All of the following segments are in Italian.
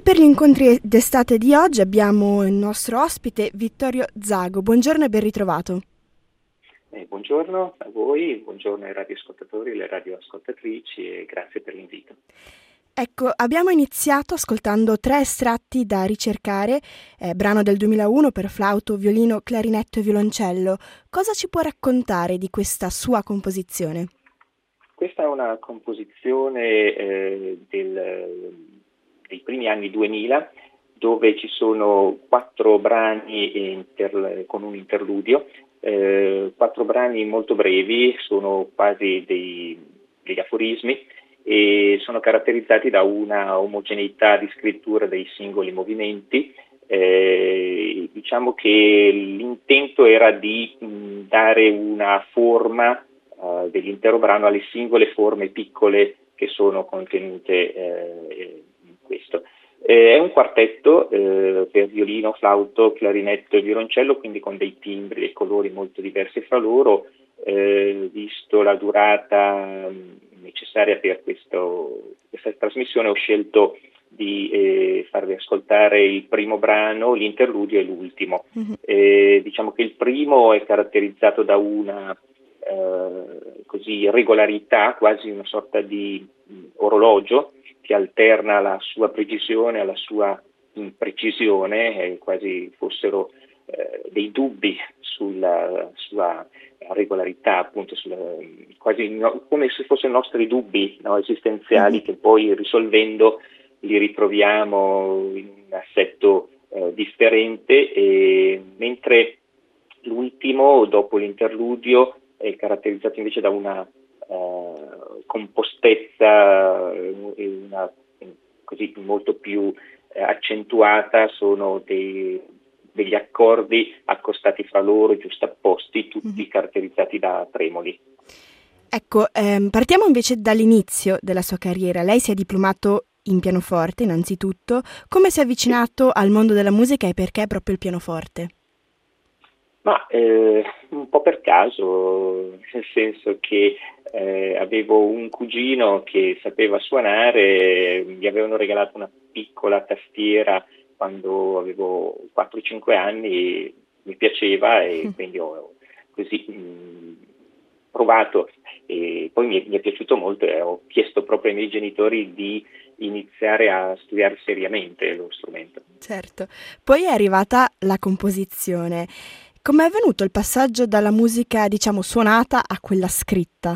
per gli incontri d'estate di oggi abbiamo il nostro ospite Vittorio Zago. Buongiorno e ben ritrovato. Buongiorno a voi, buongiorno ai radioascoltatori e alle radioascoltatrici e grazie per l'invito. Ecco, abbiamo iniziato ascoltando 3 estratti da ricercare, brano del 2001 per flauto, violino, clarinetto e violoncello. Cosa ci può raccontare di questa sua composizione? Questa è una composizione dei primi anni 2000, dove ci sono 4 brani con un interludio, 4 brani molto brevi, sono quasi degli aforismi e sono caratterizzati da una omogeneità di scrittura dei singoli movimenti. Diciamo che l'intento era di dare una forma dell'intero brano alle singole forme piccole che sono contenute in questo. È un quartetto per violino, flauto, clarinetto e violoncello, quindi con dei timbri e colori molto diversi fra loro. Visto la durata necessaria per questa trasmissione, ho scelto di farvi ascoltare il primo brano, l'interludio e l'ultimo. Diciamo che il primo è caratterizzato da una regolarità, quasi una sorta di orologio che alterna la sua precisione alla sua imprecisione, quasi fossero dei dubbi sulla sua regolarità, appunto come se fossero nostri dubbi, no, esistenziali, che poi risolvendo li ritroviamo in un assetto differente, mentre l'ultimo, dopo l'interludio, è caratterizzato invece da una compostezza così molto più accentuata. Sono degli accordi accostati fra loro, giustapposti, tutti caratterizzati da tremoli. Ecco, partiamo invece dall'inizio della sua carriera. Lei si è diplomato in pianoforte innanzitutto. Come si è avvicinato al mondo della musica e perché proprio il pianoforte? Ma un po' per caso, nel senso che avevo un cugino che sapeva suonare, gli avevano regalato una piccola tastiera quando avevo 4-5 anni, mi piaceva e quindi ho così provato, e poi mi è piaciuto molto e ho chiesto proprio ai miei genitori di iniziare a studiare seriamente lo strumento. Certo, poi è arrivata la composizione. Com'è avvenuto il passaggio dalla musica, diciamo, suonata a quella scritta?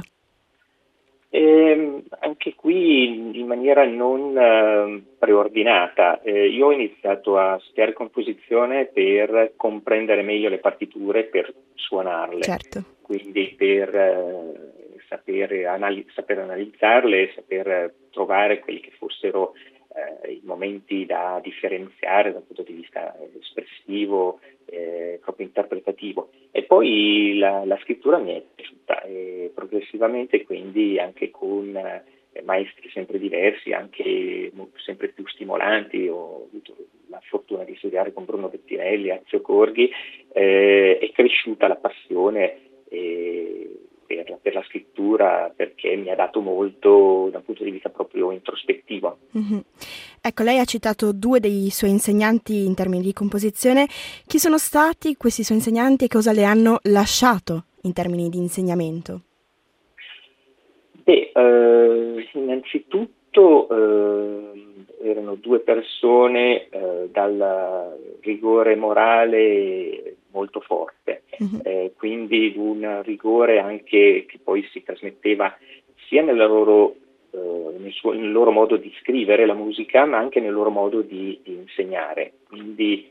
Anche qui in maniera non preordinata. Io ho iniziato a studiare composizione per comprendere meglio le partiture, per suonarle, Certo. quindi per saper analizzarle, saper trovare quelli che fossero i momenti da differenziare dal punto di vista espressivo, proprio interpretativo. E poi la scrittura mi è piaciuta e progressivamente, quindi anche con maestri sempre diversi, anche sempre più stimolanti. Ho avuto la fortuna di studiare con Bruno Bettinelli, Ezio Corghi, è cresciuta la passione per la scrittura, perché mi ha dato molto da un punto di vista proprio introspettivo. Ecco, lei ha citato 2 dei suoi insegnanti in termini di composizione. Chi sono stati questi suoi insegnanti e cosa le hanno lasciato in termini di insegnamento? Innanzitutto erano 2 persone dal rigore morale molto forte, quindi un rigore anche che poi si trasmetteva sia nel loro modo di scrivere la musica, ma anche nel loro modo di insegnare. Quindi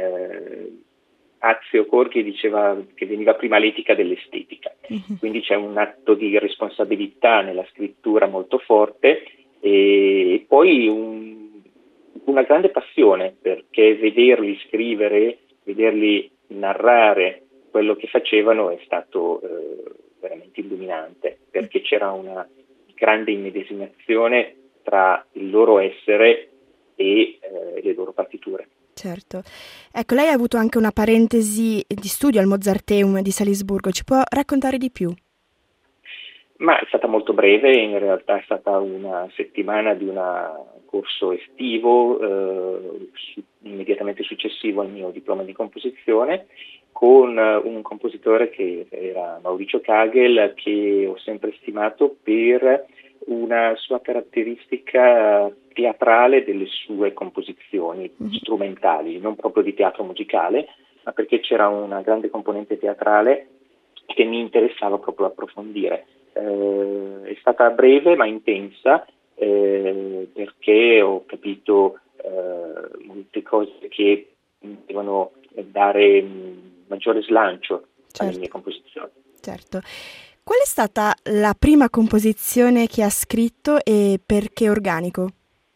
Ezio Corghi diceva che veniva prima l'etica dell'estetica, quindi c'è un atto di responsabilità nella scrittura molto forte e poi una grande passione, perché vederli scrivere, vederli narrare quello che facevano è stato veramente illuminante, perché c'era una grande immedesimazione tra il loro essere e le loro partiture. Certo. Ecco, lei ha avuto anche una parentesi di studio al Mozarteum di Salisburgo. Ci può raccontare di più? Ma è stata molto breve, in realtà è stata una settimana di un corso estivo, immediatamente successivo al mio diploma di composizione, con un compositore che era Mauricio Kagel, che ho sempre stimato per una sua caratteristica teatrale delle sue composizioni strumentali, non proprio di teatro musicale, ma perché c'era una grande componente teatrale che mi interessava proprio approfondire. È stata breve ma intensa, perché ho capito molte cose che devono dare maggiore slancio alle mie composizioni. Certo. Qual è stata la prima composizione che ha scritto e perché organico?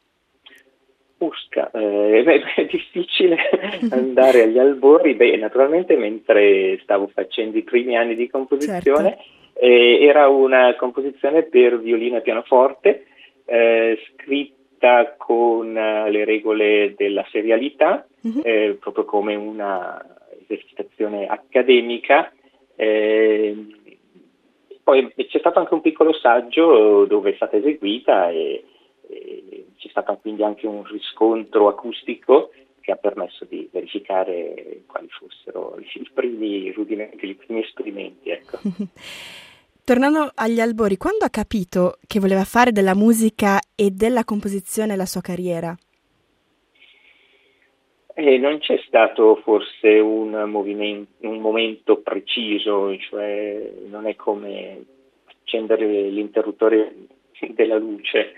È difficile andare agli albori. Naturalmente mentre stavo facendo i primi anni di composizione, era una composizione per violino e pianoforte, scritta con le regole della serialità, proprio come una esercitazione accademica. Poi c'è stato anche un piccolo saggio dove è stata eseguita e c'è stato quindi anche un riscontro acustico che ha permesso di verificare quali fossero i primi rudimenti, i primi esperimenti. Ecco. Tornando agli albori, quando ha capito che voleva fare della musica e della composizione la sua carriera? Non c'è stato forse un momento preciso, cioè non è come accendere l'interruttore della luce.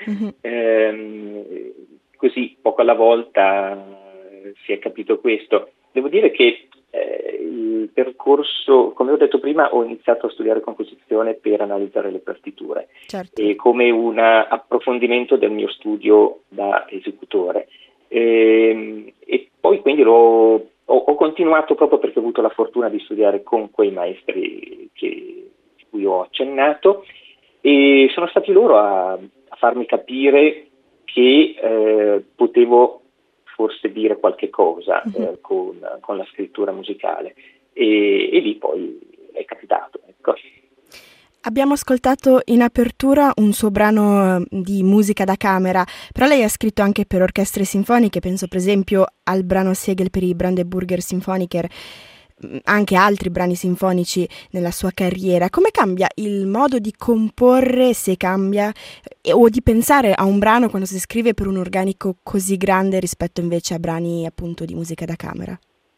Così poco alla volta si è capito questo. Devo dire che il percorso, come ho detto prima, ho iniziato a studiare composizione per analizzare le partiture, e come un approfondimento del mio studio da esecutore. E poi quindi ho continuato proprio perché ho avuto la fortuna di studiare con quei maestri di cui ho accennato, e sono stati loro a farmi capire che potevo forse dire qualche cosa con la scrittura musicale, e lì poi è capitato. Ecco. Abbiamo ascoltato in apertura un suo brano di musica da camera, però lei ha scritto anche per orchestre sinfoniche, penso per esempio al brano Segel per i Brandenburger Symphoniker, anche altri brani sinfonici nella sua carriera. Come cambia il modo di comporre, se cambia, o di pensare a un brano quando si scrive per un organico così grande rispetto invece a brani appunto di musica da camera?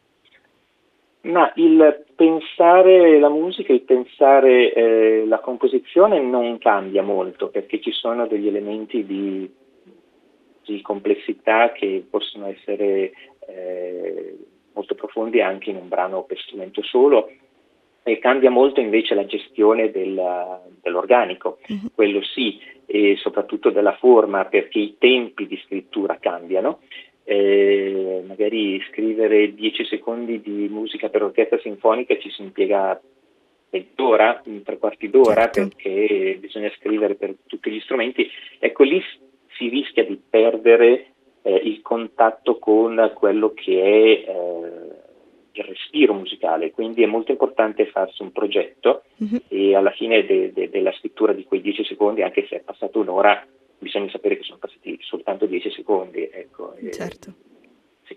Ma il pensare la musica, il pensare la composizione non cambia molto, perché ci sono degli elementi di complessità che possono essere molto profondi anche in un brano per strumento solo, e cambia molto invece la gestione dell'organico, quello sì, e soprattutto della forma, perché i tempi di scrittura cambiano. Magari scrivere 10 secondi di musica per orchestra sinfonica ci si impiega mezz'ora, 3/4 d'ora, perché bisogna scrivere per tutti gli strumenti. Ecco, lì si rischia di perdere il contatto con quello che è il respiro musicale, quindi è molto importante farsi un progetto, e alla fine della scrittura di quei 10 secondi, anche se è passata un'ora, bisogna sapere che sono passati soltanto 10 secondi. Ecco. Certo. Sì.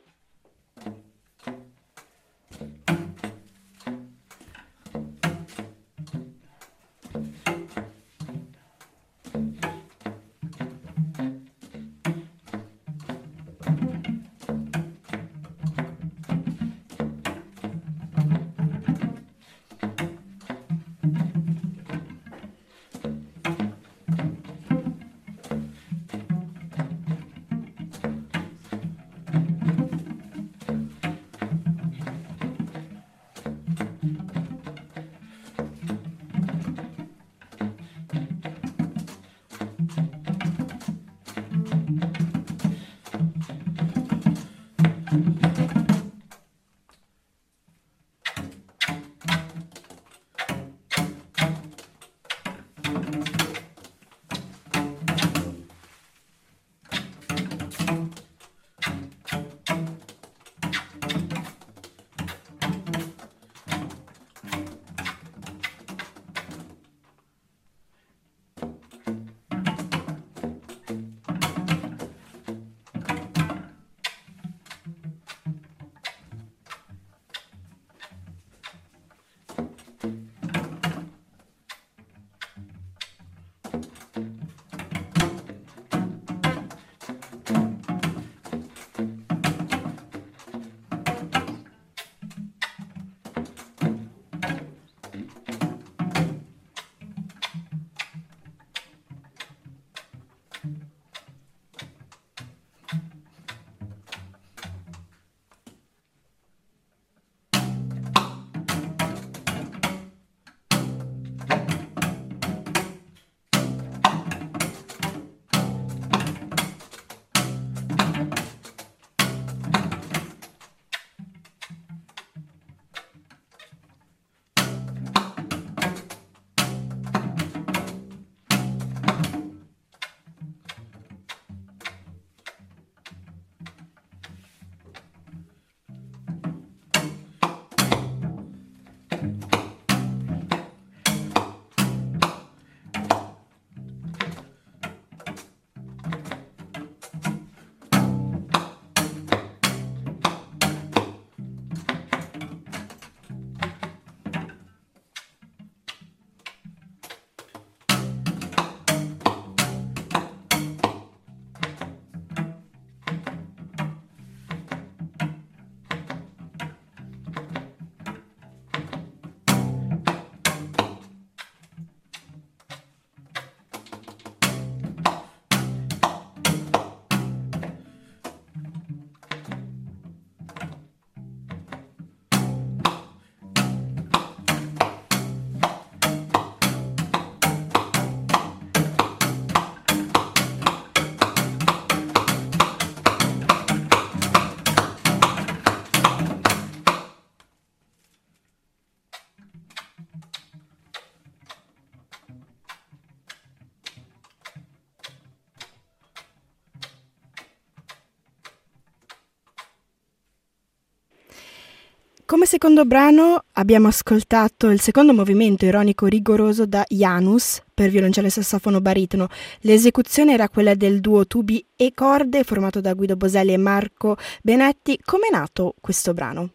Come secondo brano abbiamo ascoltato il secondo movimento ironico rigoroso da Janus per violoncello e sassofono baritono. L'esecuzione era quella del duo tubi e corde formato da Guido Boselli e Marco Benetti. Com'è nato questo brano?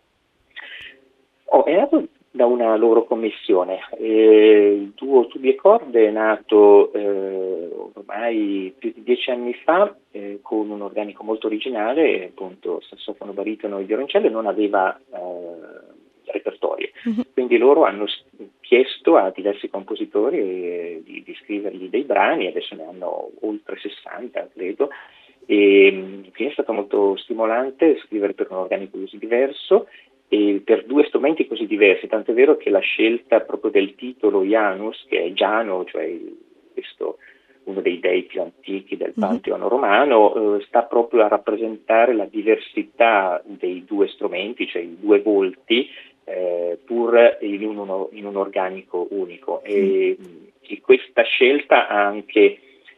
È nato da una loro commissione. Il duo tubi e corde è nato ormai più di 10 anni fa con un organico molto originale, appunto sassofono baritono e violoncello, non aveva repertorio. Quindi loro hanno chiesto a diversi compositori di scrivergli dei brani, adesso ne hanno oltre 60 credo, e quindi è stato molto stimolante scrivere per un organico così diverso e per due strumenti così diversi, tant'è vero che la scelta proprio del titolo Janus, che è Giano, cioè questo uno dei dei più antichi del Pantheon romano, sta proprio a rappresentare la diversità dei due strumenti, cioè i due volti, pur in un organico unico. E questa scelta ha anche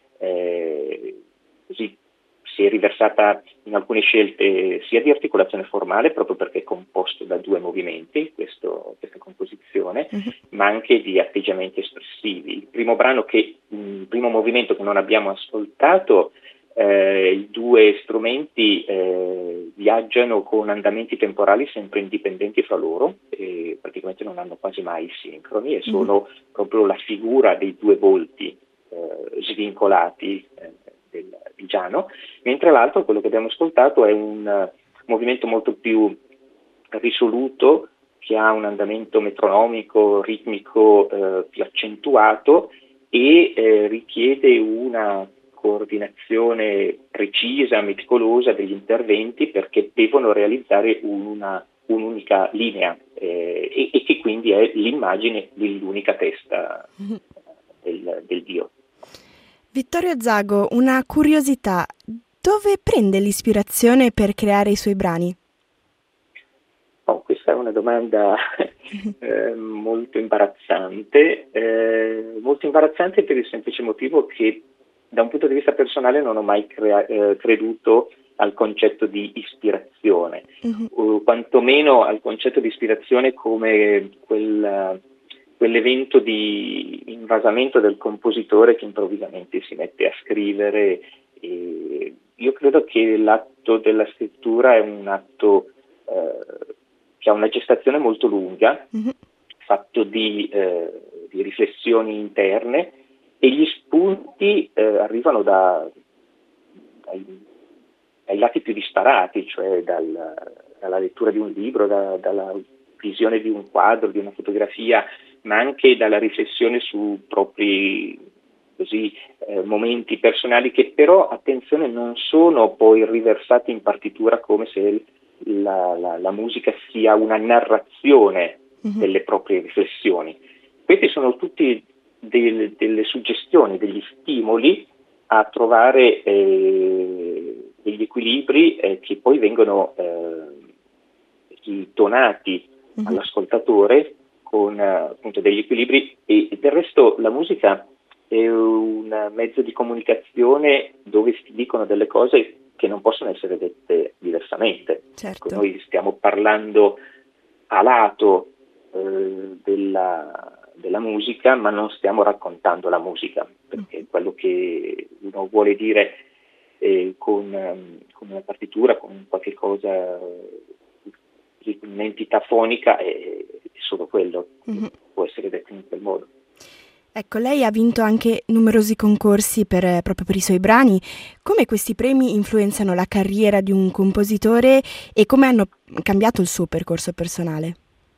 così si è riversata in alcune scelte sia di articolazione formale, proprio perché è composto da due movimenti, questa composizione, ma anche di atteggiamenti espressivi. Il primo movimento che non abbiamo ascoltato, i due strumenti viaggiano con andamenti temporali sempre indipendenti fra loro, e praticamente non hanno quasi mai sincroni, e sono proprio la figura dei due volti svincolati di Giano, mentre l'altro, quello che abbiamo ascoltato, è un movimento molto più risoluto, che ha un andamento metronomico, ritmico più accentuato e richiede una coordinazione precisa, meticolosa degli interventi, perché devono realizzare un'unica linea e che quindi è l'immagine dell'unica testa del Dio. Vittorio Zago, una curiosità: dove prende l'ispirazione per creare i suoi brani? Questa è una domanda molto imbarazzante per il semplice motivo che da un punto di vista personale non ho mai creduto al concetto di ispirazione, quantomeno al concetto di ispirazione come quell'evento di invasamento del compositore che improvvisamente si mette a scrivere. E io credo che l'atto della scrittura è un atto che ha una gestazione molto lunga, fatto di riflessioni interne, e gli spunti arrivano dai lati più disparati, cioè dalla lettura di un libro, dalla visione di un quadro, di una fotografia, ma anche dalla riflessione su propri momenti personali, che però, attenzione, non sono poi riversati in partitura come se la musica sia una narrazione delle proprie riflessioni. Questi sono tutti delle suggestioni, degli stimoli a trovare degli equilibri che poi vengono donati all'ascoltatore con appunto degli equilibri, e del resto la musica è un mezzo di comunicazione dove si dicono delle cose che non possono essere dette diversamente. Certo. Noi stiamo parlando a lato della musica, ma non stiamo raccontando la musica, perché quello che uno vuole dire con una partitura, con qualche cosa, un'entità fonica, è solo quello che può essere detto in quel modo. Ecco, lei ha vinto anche numerosi concorsi proprio per i suoi brani. Come questi premi influenzano la carriera di un compositore e come hanno cambiato il suo percorso personale?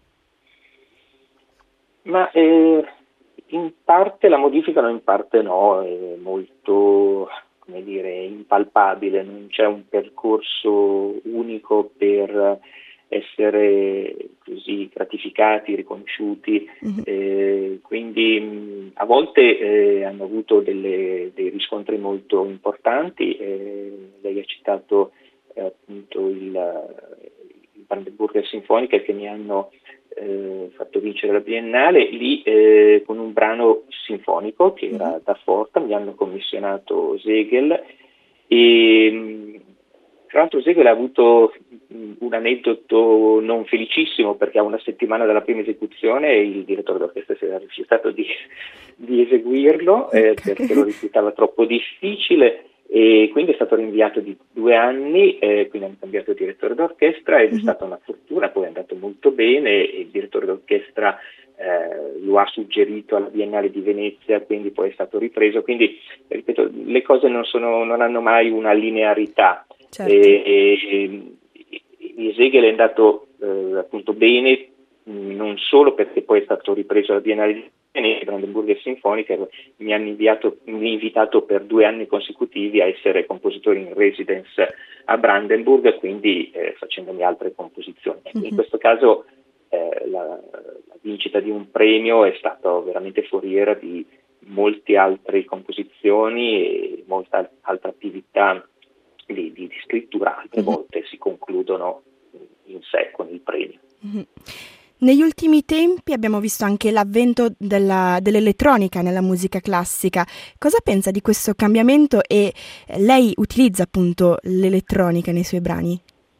Ma in parte la modificano, in parte no, è molto, come dire, impalpabile, non c'è un percorso unico per essere così gratificati, riconosciuti, quindi a volte hanno avuto dei riscontri molto importanti. Lei ha citato appunto il Brandenburger Sinfonica, che mi hanno fatto vincere la Biennale lì con un brano sinfonico che era da Forta. Mi hanno commissionato Segel e Tra l'altro Segel ha avuto un aneddoto non felicissimo, perché a una settimana dalla prima esecuzione il direttore d'orchestra si era rifiutato di eseguirlo perché lo rifiutava troppo difficile, e quindi è stato rinviato di 2 anni, quindi hanno cambiato direttore d'orchestra ed è stata una fortuna, poi è andato molto bene, e il direttore d'orchestra lo ha suggerito alla Biennale di Venezia, quindi poi è stato ripreso. Quindi ripeto, le cose non hanno mai una linearità. Certo. Segel è andato appunto bene, non solo perché poi è stato ripreso alla Biennale di Venezia, Brandenburger Sinfonica, mi hanno invitato per 2 anni consecutivi a essere compositore in residence a Brandenburg, quindi facendomi altre composizioni. In questo caso la vincita di un premio è stata veramente foriera di molte altre composizioni e molta altra attività di scrittura. Altre volte si concludono in sé con il premio. Negli ultimi tempi abbiamo visto anche l'avvento dell'elettronica nella musica classica. Cosa pensa di questo cambiamento, e lei utilizza appunto l'elettronica nei suoi brani?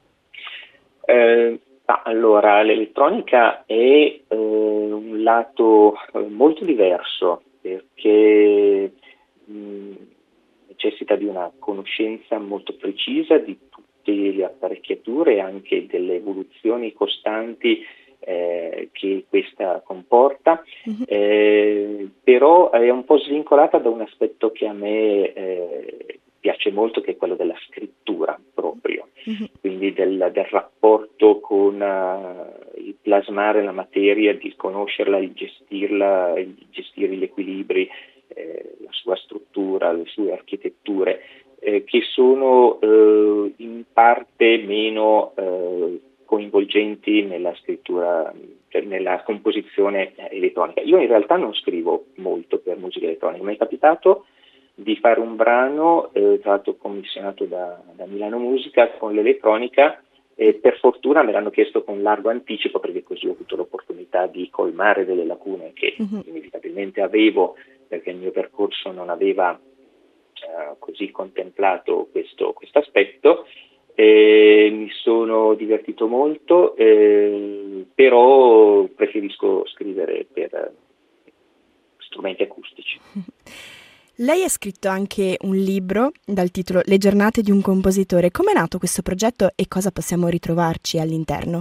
Allora, l'elettronica è un lato molto diverso, perché necessita di una conoscenza molto precisa di tutte le apparecchiature e anche delle evoluzioni costanti che questa comporta, però è un po' svincolata da un aspetto che a me piace molto, che è quello della scrittura proprio, quindi del rapporto con il plasmare la materia, di conoscerla, di gestirla, di gestire gli equilibri, la sua struttura, le sue architetture, che sono in parte meno coinvolgenti nella scrittura, cioè nella composizione elettronica. Io in realtà non scrivo molto per musica elettronica, mi è capitato di fare un brano, tra l'altro commissionato da Milano Musica, con l'elettronica, e per fortuna me l'hanno chiesto con largo anticipo, perché così ho avuto l'opportunità di colmare delle lacune che inevitabilmente avevo, perché il mio percorso non aveva così contemplato questo aspetto. Mi sono divertito molto, però preferisco scrivere per strumenti acustici. Lei ha scritto anche un libro dal titolo Le giornate di un compositore. Come è nato questo progetto e cosa possiamo ritrovarci all'interno?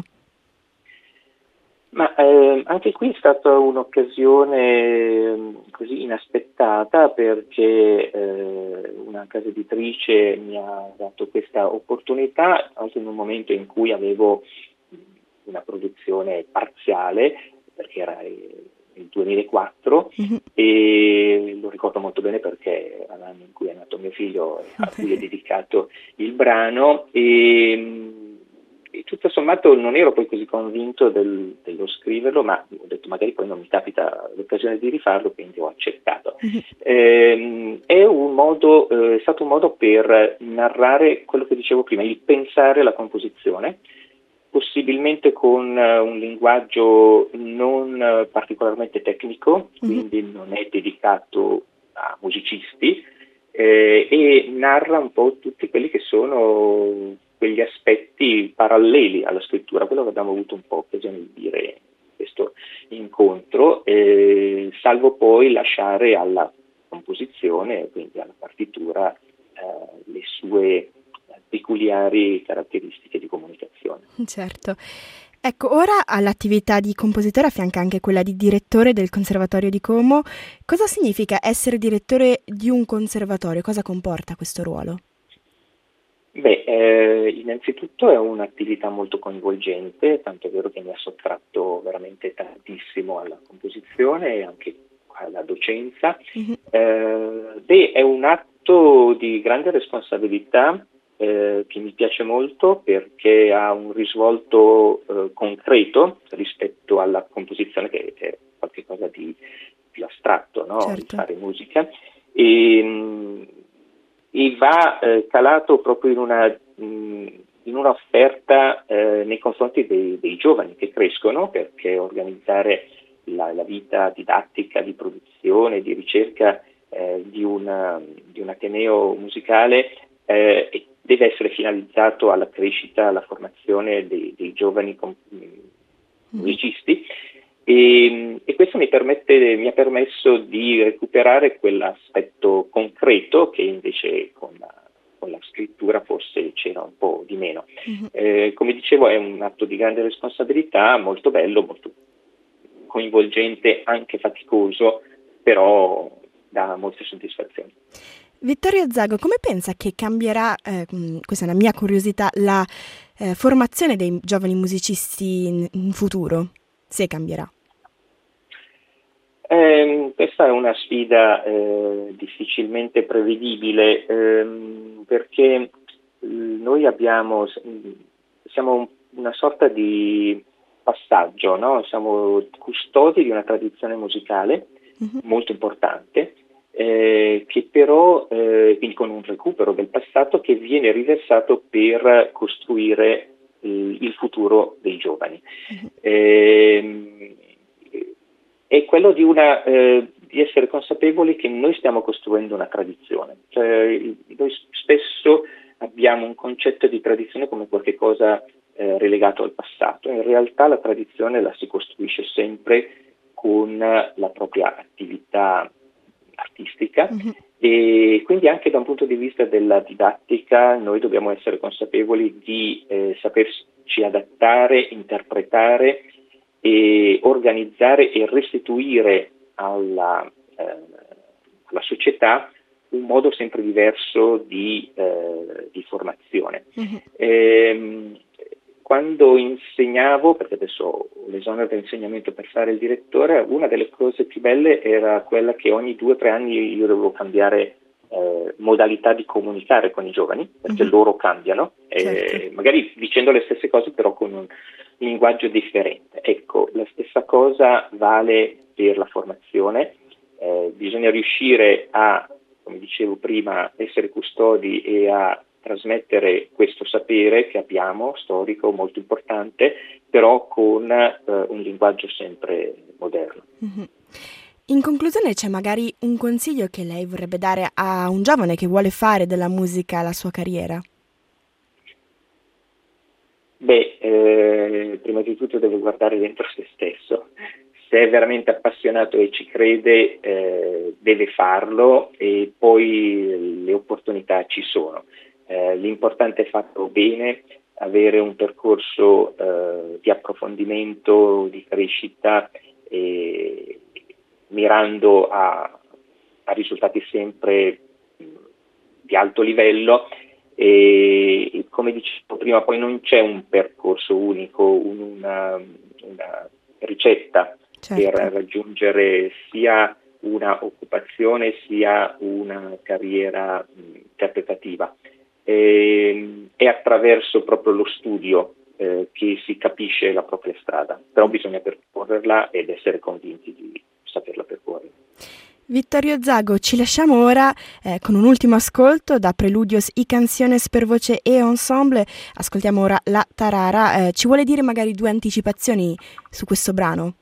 Ma anche qui è stata un'occasione così inaspettata, perché una casa editrice mi ha dato questa opportunità anche in un momento in cui avevo una produzione parziale, perché era il 2004, e lo ricordo molto bene perché era l'anno in cui è nato mio figlio, a cui è dedicato il brano, e tutto sommato non ero poi così convinto dello scriverlo, ma ho detto magari poi non mi capita l'occasione di rifarlo, quindi ho accettato. È stato un modo per narrare quello che dicevo prima, il pensare la composizione, possibilmente con un linguaggio non particolarmente tecnico, quindi non è dedicato a musicisti, e narra un po' tutti quelli che sono quegli aspetti paralleli alla scrittura, quello che abbiamo avuto un po' occasione di dire in questo incontro, salvo poi lasciare alla composizione, quindi alla partitura, le sue peculiari caratteristiche di comunicazione. Certo. Ecco, ora all'attività di compositore affianca anche quella di direttore del Conservatorio di Como. Cosa significa essere direttore di un conservatorio? Cosa comporta questo ruolo? Innanzitutto è un'attività molto coinvolgente, tanto è vero che mi ha sottratto veramente tantissimo alla composizione e anche alla docenza. È un atto di grande responsabilità, che mi piace molto, perché ha un risvolto concreto rispetto alla composizione, che è qualcosa di più astratto, no? Certo. Di fare musica, e va calato proprio in un'offerta nei confronti dei giovani che crescono, perché organizzare la vita didattica, di produzione, di ricerca di un ateneo musicale è deve essere finalizzato alla crescita, alla formazione dei giovani musicisti e questo mi ha permesso di recuperare quell'aspetto concreto che invece con la scrittura forse c'era un po' di meno. Come dicevo, è un atto di grande responsabilità, molto bello, molto coinvolgente, anche faticoso, però dà molte soddisfazioni. Vittorio Zago, come pensa che cambierà, questa è una mia curiosità, la formazione dei giovani musicisti in futuro, se cambierà? Questa è una sfida difficilmente prevedibile perché noi siamo una sorta di passaggio, no? Siamo custodi di una tradizione musicale molto importante, che però, quindi con un recupero del passato che viene riversato per costruire il futuro dei giovani. È quello di essere consapevoli che noi stiamo costruendo una tradizione. Cioè, noi spesso abbiamo un concetto di tradizione come qualcosa relegato al passato. In realtà la tradizione la si costruisce sempre con la propria attività artistica e quindi anche da un punto di vista della didattica noi dobbiamo essere consapevoli di saperci adattare, interpretare e organizzare e restituire alla società un modo sempre diverso di formazione. Quando insegnavo, perché adesso ho l'esonero dell'insegnamento per fare il direttore, una delle cose più belle era quella che ogni 2 o 3 anni io dovevo cambiare modalità di comunicare con i giovani, perché loro cambiano, Certo. magari dicendo le stesse cose però con un linguaggio differente. Ecco, la stessa cosa vale per la formazione, bisogna riuscire a, come dicevo prima, essere custodi e a trasmettere questo sapere che abbiamo, storico, molto importante, però con un linguaggio sempre moderno. In conclusione, c'è magari un consiglio che lei vorrebbe dare a un giovane che vuole fare della musica la sua carriera? Prima di tutto deve guardare dentro se stesso. Se è veramente appassionato e ci crede, deve farlo e poi le opportunità ci sono. L'importante è farlo bene, avere un percorso di approfondimento, di crescita, mirando a risultati sempre di alto livello e come dicevo prima poi non c'è un percorso unico, una ricetta per raggiungere sia una occupazione sia una carriera interpretativa. È attraverso proprio lo studio che si capisce la propria strada, però bisogna percorrerla ed essere convinti di saperla percorrere. Vittorio Zago, ci lasciamo ora con un ultimo ascolto da Preludios y Canciones per voce e ensemble. Ascoltiamo ora La Tarara. Ci vuole dire magari 2 anticipazioni su questo brano?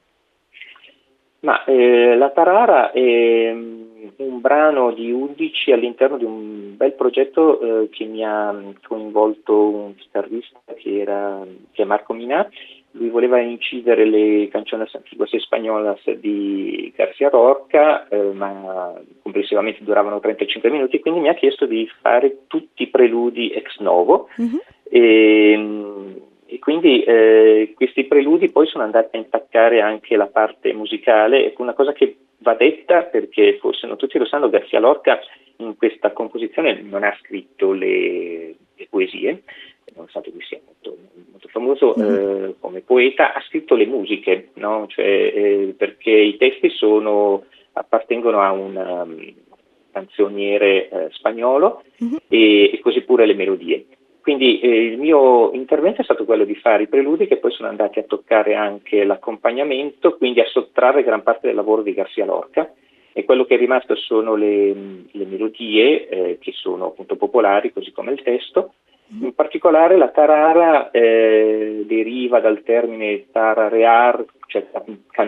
La Tarara è un brano di 11 all'interno di un bel progetto che mi ha coinvolto un chitarrista che è Marco Minà. Lui voleva incidere le canciones antiguas españolas di García Lorca, ma complessivamente duravano 35 minuti, quindi mi ha chiesto di fare tutti i preludi ex novo. E quindi questi preludi poi sono andati a intaccare anche la parte musicale. Ecco, una cosa che va detta, perché forse non tutti lo sanno, García Lorca in questa composizione non ha scritto le poesie, nonostante lui sia molto, molto famoso come poeta, ha scritto le musiche, no? Perché i testi appartengono a un canzoniere spagnolo e così pure le melodie. Quindi il mio intervento è stato quello di fare i preludi che poi sono andati a toccare anche l'accompagnamento, quindi a sottrarre gran parte del lavoro di García Lorca, e quello che è rimasto sono le melodie che sono appunto popolari, così come il testo. In particolare la tarara deriva dal termine tararear, cioè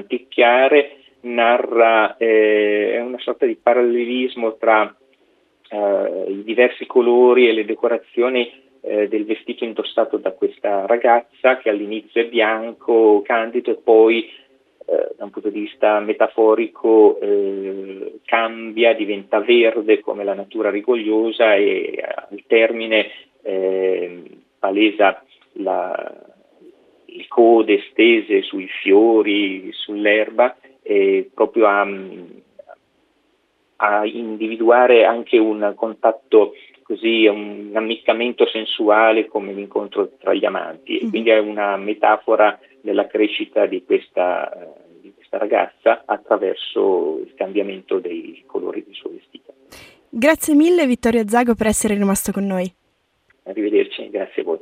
canticchiare, narra, è una sorta di parallelismo tra i diversi colori e le decorazioni del vestito indossato da questa ragazza, che all'inizio è bianco, candido, e poi da un punto di vista metaforico cambia, diventa verde come la natura rigogliosa, e al termine palesa le code stese sui fiori, sull'erba, proprio a individuare anche un contatto, così, un ammiccamento sensuale come l'incontro tra gli amanti. E quindi è una metafora della crescita di questa ragazza attraverso il cambiamento dei colori del suo vestito. Grazie mille Vittorio Zago per essere rimasto con noi. Arrivederci, grazie a voi.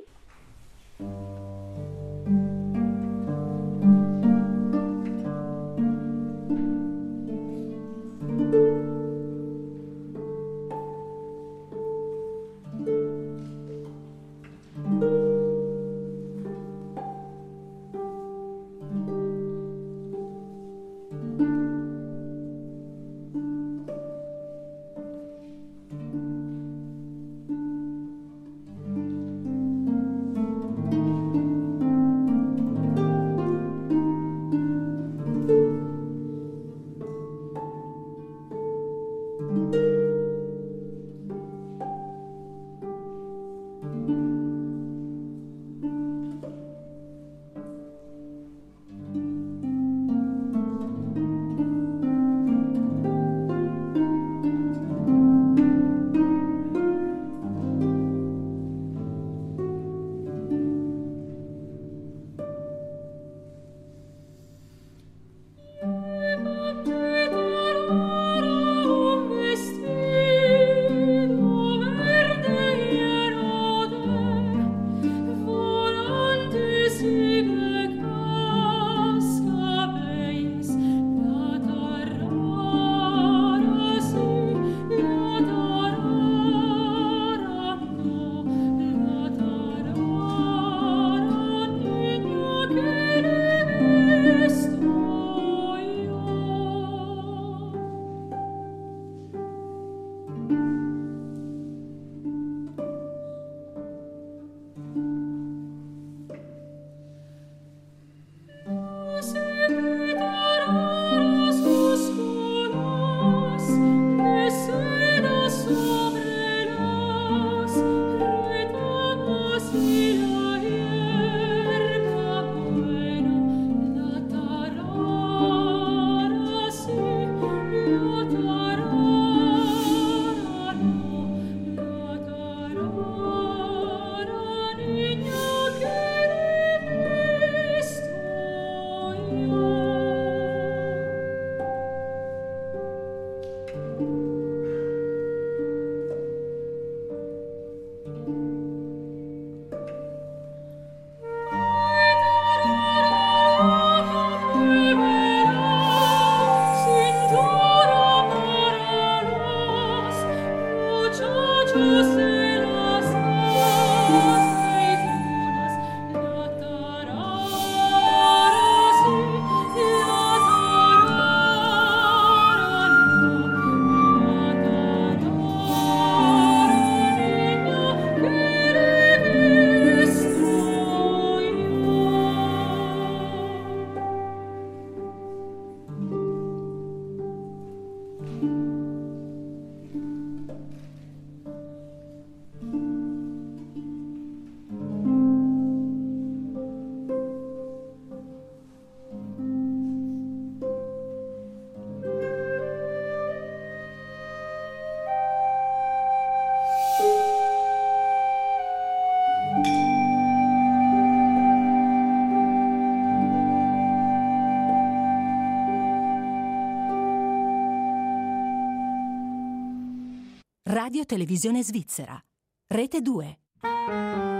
Radio Televisione Svizzera, Rete 2.